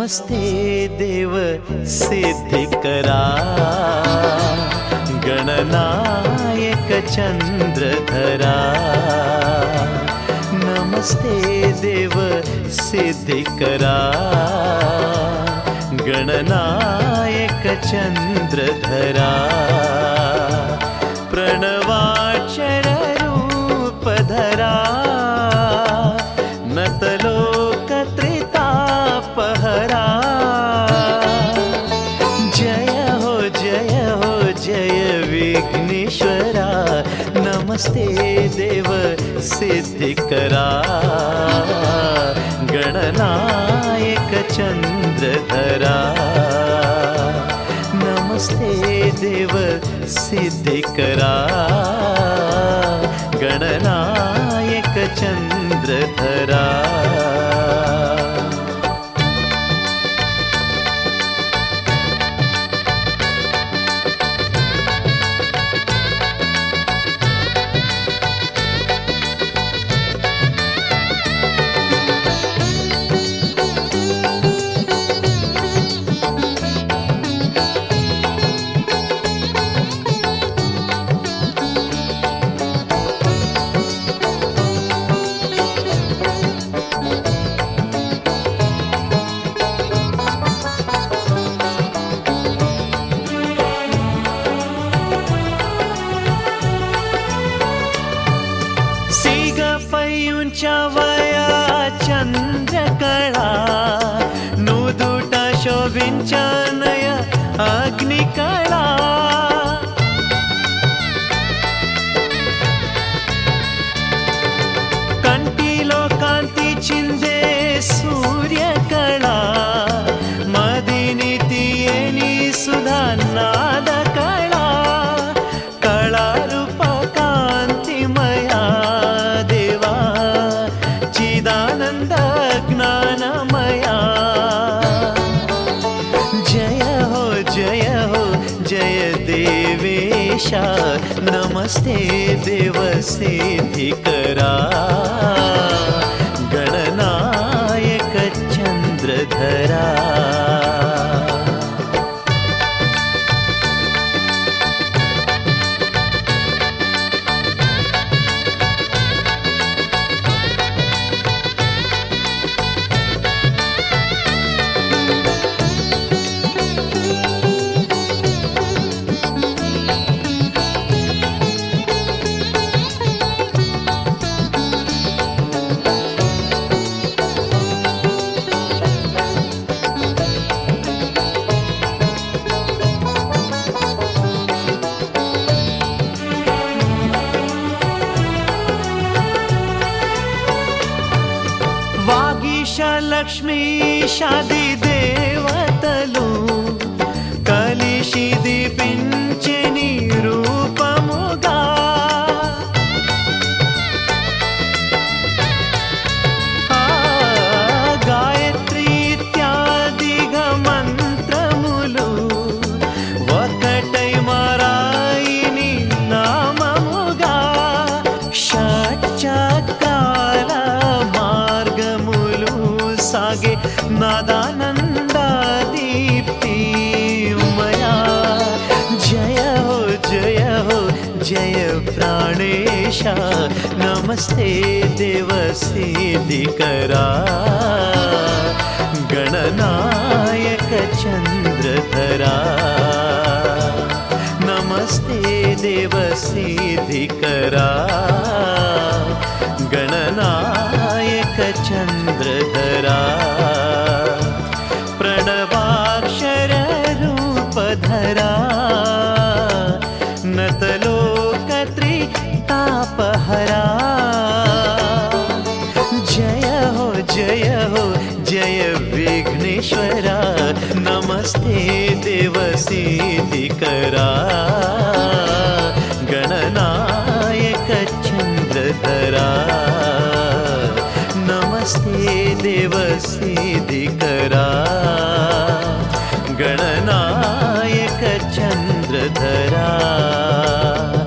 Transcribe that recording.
नमस्ते देव सिद्धिकरा गणनायक चंद्रधरा नमस्ते देव सिद्धिकरा गणनायक चंद्रधरा प्रणवाक्षर रूपधरा नतलोकत्रितापहरा जय हो जय विघ्नेश्वरा नमस्ते देव सिद्धिकरा गणनायक चंद्रधरा नमस्ते देव सिद्धिकरा गणनायक चंद्रधरा वया चंद्रकला नुदुट शोभिंचनय अग्निकला कंटिलो कांति चिंदे सूर्यकला मदिनितियेनी सुधा नादकला कला रूप कांतिमया चिदानंद ज्ञानमया जय हो जय देवेशा नमस्ते देव सिद्धिकरा गणनायक चंद्रधरा लक्ष्मी शादी देवतलु కలిసి దీపించెని రూపముగా గాయత్రి ఇత్యాదిగ మంత్రములు ఒకటై మారాయిని నామముగా షట్చక్రాల మార్గములు सागे नादानंद दीप्ति उमया जय हो जय प्राणेशा नमस्ते देव सिद्धिकरा गणनायक चंद्रधरा नमस्ते देव सिद्धिकरा गणनायक चंद्रधरा प्रणवाक्षर रूपधरा नतलोकत्रितापहरा जय हो जय विघ्नेश्वरा नमस्ते देव सिद्धिकरा गणनायक चंद्रधरा नमस्ते देव सिद्धिकरा गणनायक चंद्रधरा।